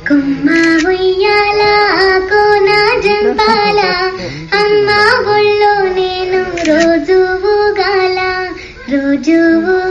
కొమ్మ ఉయ్యాల కోన జంపాల అమ్మ ఒళ్ళో నేను రోజు ఊగాల రోజు